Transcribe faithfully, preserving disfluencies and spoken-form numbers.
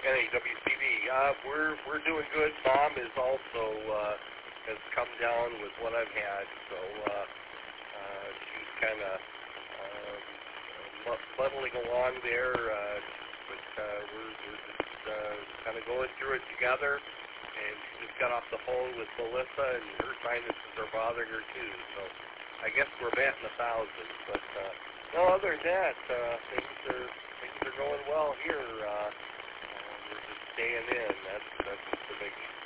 N A W C D. Uh, we're we're doing good. Mom is also uh, has come down with what I've had, so uh, uh, she's kind of uh, muddling along there. Uh, but uh, we're, we're just uh, kind of going through it together. And she just got off the phone with Melissa, and her sinuses are bothering her too. So I guess we're batting a thousand. But uh, no, other than that, uh, things are things are going well here. Uh, uh, we're just staying in. That's that's the biggie.